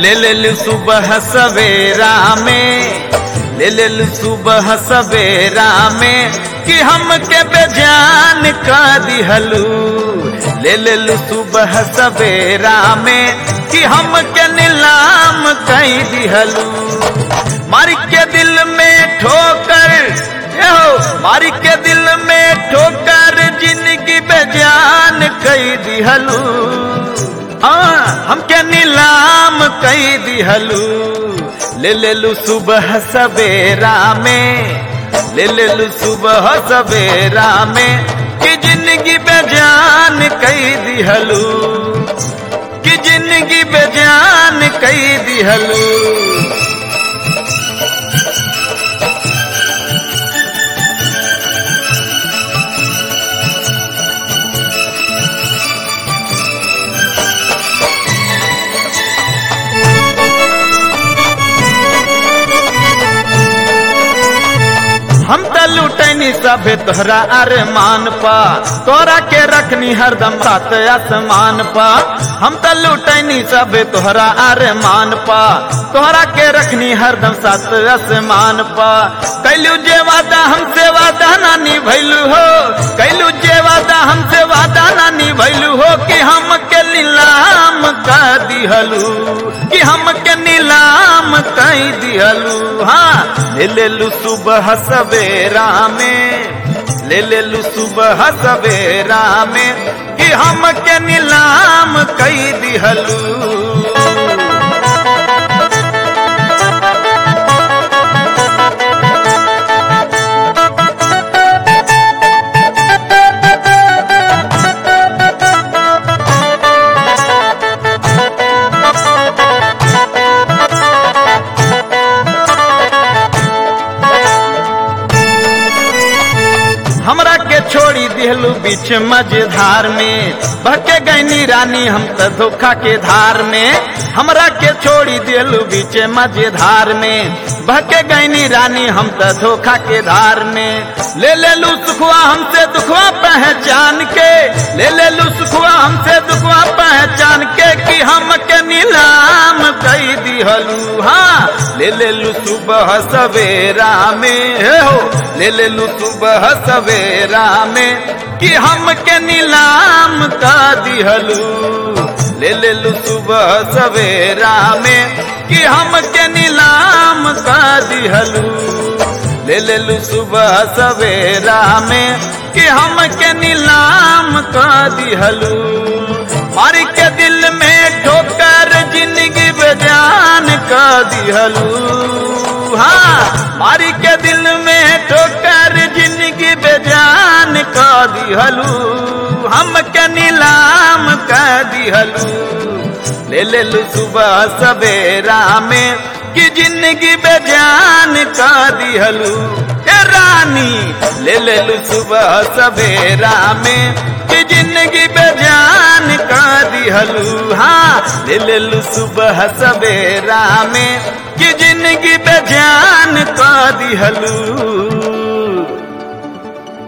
ले ले सुबह सवेरा में, ले ले सुबह सवेरा में कि हमके बेजान का दिहलू। ले ले सुबह सवेरा में कि हमके नीलाम कई दिहलू। मारी के दिल में ठोकर, मारी के दिल में ठोकर जिंदगी बेजान कई दिहलू। हमके नीलाम कई दिहलू। ले ले सुबह सवेरा में, ले ले सुबह सवेरा में कि जिंदगी बेजान कई दिहलू, कि जिंदगी बेजान कई दिहलू। हम त लुटैनी सभे तोहरा अरमान पा, तोरा के रखनी हरदम साथ आसमान पा। हम त लुटैनी सभे तोहरा अरमान पा, तोहरा के रखनी हरदम साथ आसमान पा। कैलू जे वादा हमसे वादा ना निभैलू हो, कैलू जे वादा हमसे वादा ना निभैलू हो कि हमके नीलाम कर दिहलू, कि हमके नीलाम कई दिहलू। हाँ ले ले सुबह सवेरा में, ले ले सुबह सवेरा में कि हमके नीलाम कई दिहलू। हमरा के छोड़ी दिहलू बीच मझधार में, बहके गईनी रानी हम त धोखा के धार में। हमरा के छोड़ी दिहलू बीच मझधार में, बहके गईनी रानी हम त धोखा के धार में। ले लू सुखवा हमसे दुखवा पहचान के, ले लू सुखवा हमसे दुखवा पहचान के कि हमके नीलाम कई दिहलू। हाँ ले लू सुबह सवेरा में, हो ले लू सुबह सवेरा में कि हमके नीलाम का दिहलू। ले लू सुबह सवेरा में कि हमके नीलाम का दिहलू। ले लू सुबह सवेरा में कि हमके नीलाम का दिहलू। मारी के दिल में ठोकर जिंदगी बेजान का दिहलू। हाँ मारी के दिल में ठोकर जिंदगी बेजान का दिहलू, हमके नीलाम का दिहलू। ले लू सुबह सवेरा में कि जिंदगी बेजान का दिहलू। रानी ले लू सुबह सवेरा में कि जिंदगी बेजान का दिहलू। हाँ ले लू सुबह सवेरा में कि जिंदगी बेजान का दिहलू।